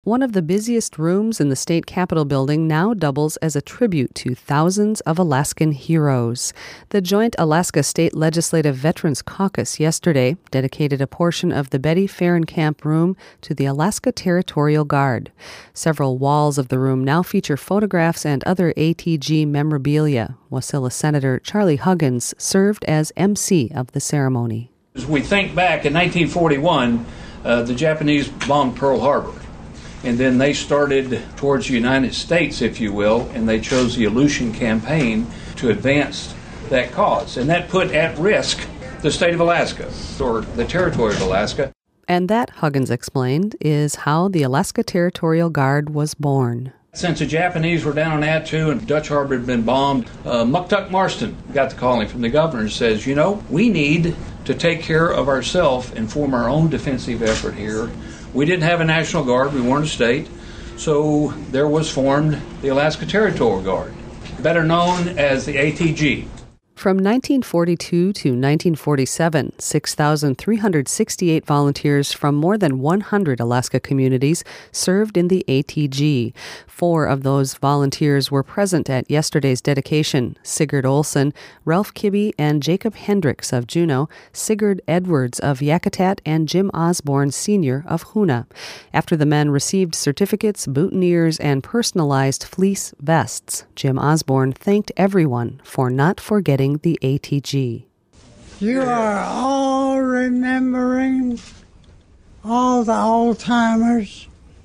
One of the busiest rooms in the state capitol building now doubles as a tribute to thousands of Alaskan heroes. The Joint Alaska State Legislative Veterans Caucus yesterday dedicated a portion of the Betty Fahrenkamp Room to the Alaska Territorial Guard. Several walls of the room now feature photographs and other ATG memorabilia. Wasilla Senator Charlie Huggins served as MC of the ceremony. As we think back, in 1941, the Japanese bombed Pearl Harbor. And then they started towards the United States, if you will, and they chose the Aleutian Campaign to advance that cause. And that put at risk the state of Alaska, or the territory of Alaska. And that, Huggins explained, is how the Alaska Territorial Guard was born. Since the Japanese were down on Attu and Dutch Harbor had been bombed, Muktuk Marston got the calling from the governor and says, we need to take care of ourselves and form our own defensive effort here. We didn't have a National Guard, we weren't a state, so there was formed the Alaska Territorial Guard, better known as the ATG. From 1942 to 1947, 6,368 volunteers from more than 100 Alaska communities served in the ATG. 4 of those volunteers were present at yesterday's dedication: Sigurd Olson, Ralph Kibbe, and Jacob Hendricks of Juneau, Sigurd Edwards of Yakutat, and Jim Osborne Sr. of Hoonah. After the men received certificates, boutonnieres, and personalized fleece vests, Jim Osborne thanked everyone for not forgetting the ATG. You are all remembering all the old-timers.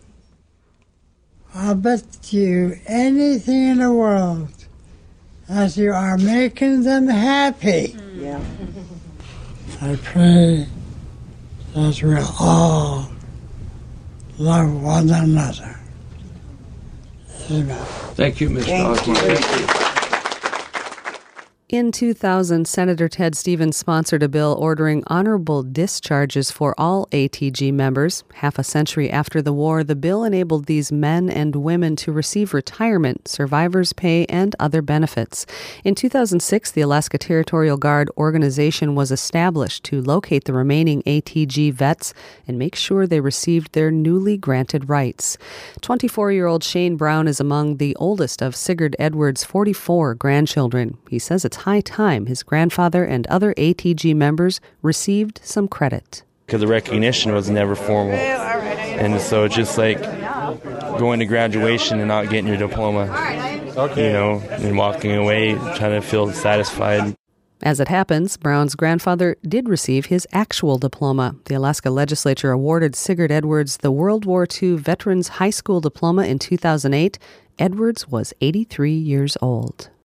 I'll bet you anything in the world that you are making them happy. Yeah. I pray that we'll all love one another. Amen. Thank you, Mr. Osborne. Thank you. In 2000, Senator Ted Stevens sponsored a bill ordering honorable discharges for all ATG members. Half a century after the war, the bill enabled these men and women to receive retirement, survivor's pay, and other benefits. In 2006, the Alaska Territorial Guard organization was established to locate the remaining ATG vets and make sure they received their newly granted rights. 24-year-old Shane Brown is among the oldest of Sigurd Edwards' 44 grandchildren. He says it's high time his grandfather and other ATG members received some credit. Because the recognition was never formal. And so it's just like going to graduation and not getting your diploma, and walking away trying to feel satisfied. As it happens, Brown's grandfather did receive his actual diploma. The Alaska Legislature awarded Sigurd Edwards the World War II Veterans High School Diploma in 2008. Edwards was 83 years old.